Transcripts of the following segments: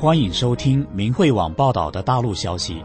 欢迎收听明慧网报道的大陆消息。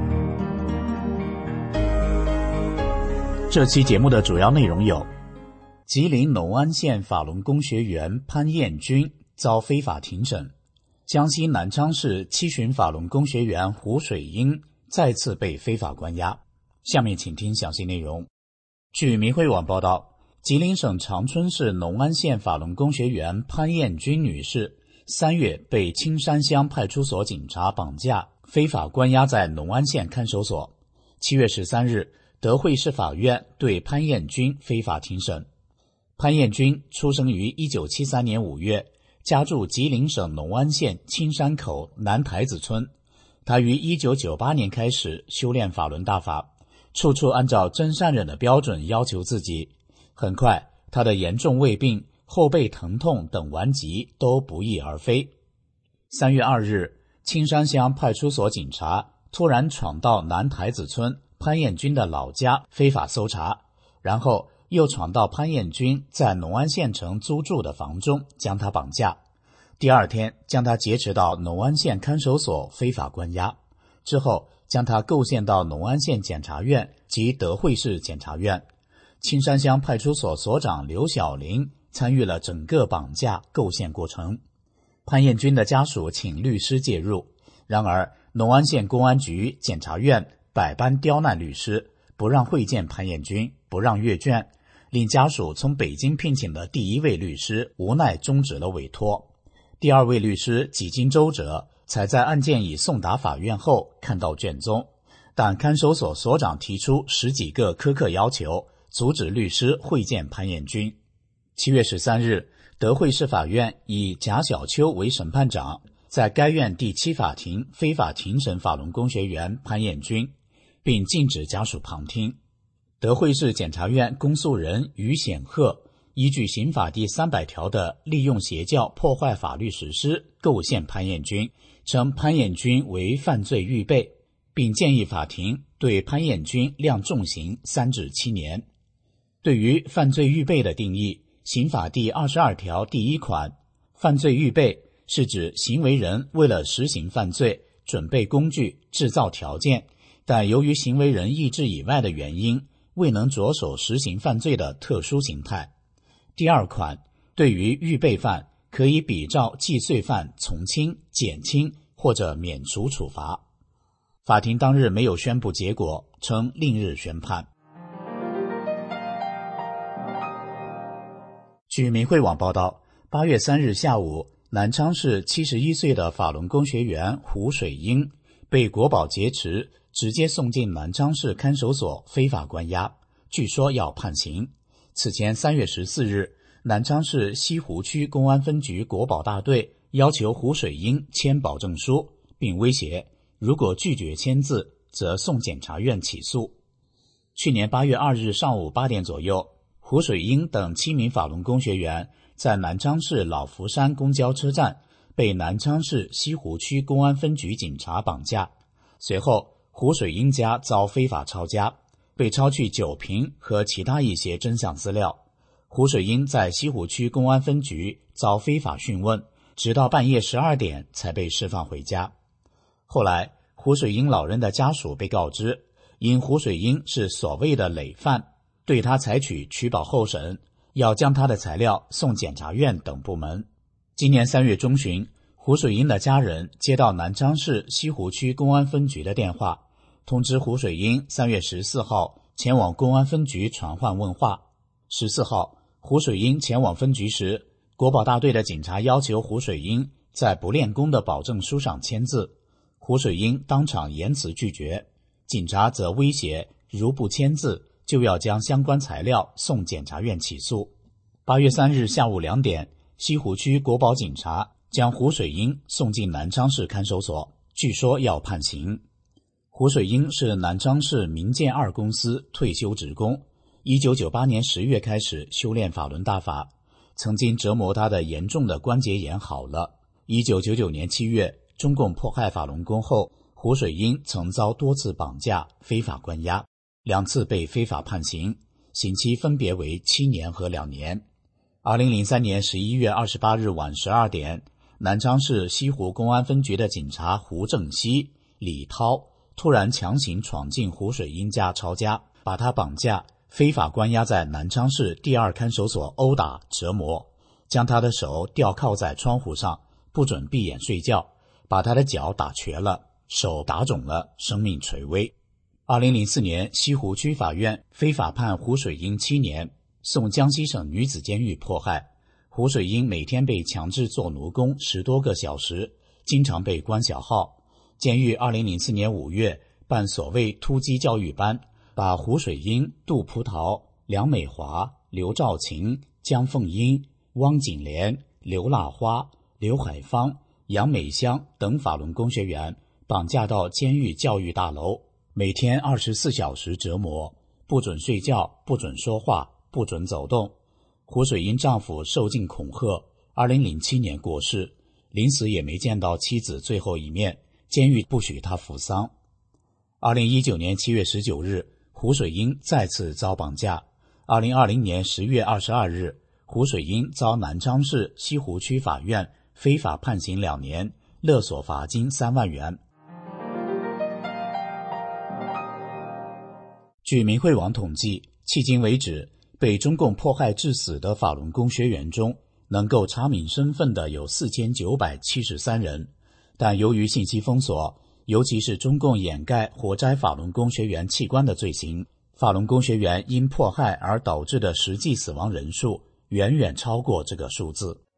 这期节目的主要内容有：吉林农安县法轮功学员潘彦军遭非法庭审；江西南昌市七旬法轮功学员胡水英再次被非法关押。下面请听详细内容。据明慧网报道，吉林省长春市农安县法轮功学员潘彦军女士3月被青山乡派出所警察绑架，非法关押在农安县看守所。7月13日，德惠市法院对潘彦军非法庭审。潘彦军出生于1973年5月，家住吉林省农安县青山口南台子村。他于1998年开始修炼法轮大法，处处按照真善忍的标准要求自己。很快，他的严重胃病、后背疼痛等顽疾都不翼而飞。3月2日，青山乡派出所警察突然闯到南台子村潘彦军的老家非法搜查，然后又闯到潘彦军在农安县城租住的房中，将他绑架。第二天将他劫持到农安县看守所非法关押，之后将他构陷到农安县检察院及德惠市检察院。青山乡派出所所长刘小林参与了整个绑架构陷过程。潘彦军的家属请律师介入，然而农安县公安局、检察院百般刁难律师，不让会见潘彦军，不让阅卷，令家属从北京聘请的第一位律师无奈终止了委托。第二位律师几经周折，才在案件已送达法院后看到卷宗，但看守所所长提出10几个苛刻要求，阻止律师会见潘彦军。7月13日，德惠市法院以贾小秋为审判长，在该院第7法庭非法庭审法轮功学员潘彦军，并禁止家属旁听。德惠市检察院公诉人于显赫依据刑法第300条的利用邪教破坏法律实施构陷潘彦军，称潘彦军为犯罪预备，并建议法庭对潘彦军量重刑3至7年。对于犯罪预备的定义，刑法第22条第1款，犯罪预备是指行为人为了实行犯罪准备工具、制造条件，但由于行为人意志以外的原因未能着手实行犯罪的特殊形态。第2款，对于预备犯可以比照既遂犯从轻、减轻或者免除处罚。法庭当日没有宣布结果，称另日宣判。据明慧网报道，8月3日下午，南昌市71岁的法轮功学员胡水英被国保劫持，直接送进南昌市看守所非法关押，据说要判刑。此前3月14日，南昌市西湖区公安分局国保大队要求胡水英签保证书，并威胁如果拒绝签字则送检察院起诉。去年8月2日上午8点左右，胡水英等7名法轮功学员在南昌市老福山公交车站被南昌市西湖区公安分局警察绑架，随后胡水英家遭非法抄家，被抄去酒瓶和其他一些真相资料。胡水英在西湖区公安分局遭非法讯问，直到半夜12点才被释放回家。后来胡水英老人的家属被告知，因胡水英是所谓的累犯，对他采取取保候审，要将他的材料送检察院等部门。今年3月中旬，胡水英的家人接到南昌市西湖区公安分局的电话，通知胡水英3月14号前往公安分局传唤问话。14号，胡水英前往分局时，国保大队的警察要求胡水英在不练功的保证书上签字，胡水英当场严词拒绝，警察则威胁如不签字就要将相关材料送检察院起诉。8月3日下午2点，西湖区国保警察将胡水英送进南昌市看守所，据说要判刑。胡水英是南昌市民建2公司退休职工，1998年10月开始修炼法轮大法，曾经折磨他的严重的关节炎好了。1999年7月，中共迫害法轮功后，胡水英曾遭多次绑架、非法关押，2次被非法判刑，刑期分别为7年和2年。2003年11月28日晚12点， 南昌市西湖公安分局的警察胡正熙、李涛突然强行闯进胡水英家抄家，把他绑架，非法关押在南昌市第2看守所殴打折磨，将他的手吊靠在窗户上，不准闭眼睡觉，把他的脚打瘸了，手打肿了，生命垂危。2004年，西湖区法院非法判胡水英7年，送江西省女子监狱迫害。胡水英每天被强制做奴工10多个小时，经常被关小号。监狱2004年5月办所谓突击教育班，把胡水英、杜葡萄、梁美华、刘兆琴、江凤英、汪景莲、刘腊花、刘海芳、杨美香等法轮功学员绑架到监狱教育大楼，每天24小时折磨，不准睡觉，不准说话，不准走动。胡水英丈夫受尽恐吓，2007年过世，临死也没见到妻子最后一面，监狱不许他服丧。2019年7月19日，胡水英再次遭绑架。2020年10月22日，胡水英遭南昌市西湖区法院非法判刑2年，勒索罚金3万元。据明慧网统计，迄今为止，被中共迫害致死的法轮功学员中，能够查明身份的有4973人，但由于信息封锁，尤其是中共掩盖活摘法轮功学员器官的罪行，法轮功学员因迫害而导致的实际死亡人数远远超过这个数字。